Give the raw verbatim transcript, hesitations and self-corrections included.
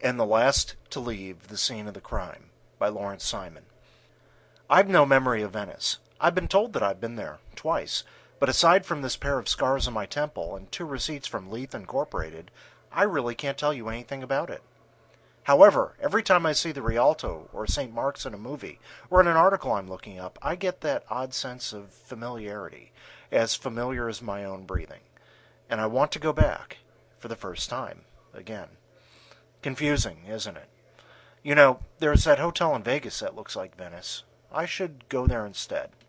and the last to leave the scene of the crime, by Lawrence Simon. I've no memory of Venice. I've been told that I've been there, twice, but aside from this pair of scars on my temple and two receipts from Leith Incorporated, I really can't tell you anything about it. However, every time I see the Rialto or Saint Mark's in a movie, or in an article I'm looking up, I get that odd sense of familiarity, as familiar as my own breathing. And I want to go back, for the first time, again. Confusing, isn't it? You know, there's that hotel in Vegas that looks like Venice. I should go there instead.